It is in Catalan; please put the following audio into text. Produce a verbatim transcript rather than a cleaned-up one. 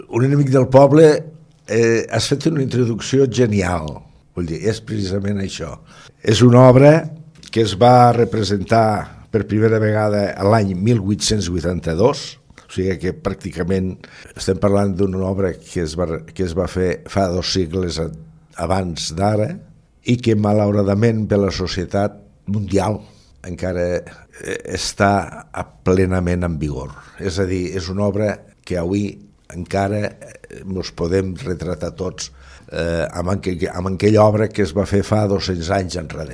Un enemic del poble, eh, has fet una introducció genial, vull dir, és precisament això. És una obra que es va representar per primera vegada l'any mil vuit-cents vuitanta-dos, o sigui que pràcticament estem parlant d'una obra que es va, que es va fer fa dos segles abans d'ara i que malauradament per la societat mundial encara està plenament en vigor. És a dir, és una obra que avui encara ens podem retratar tots eh, amb, aquell, amb aquella obra que es va fer fa dos-cents anys enrere.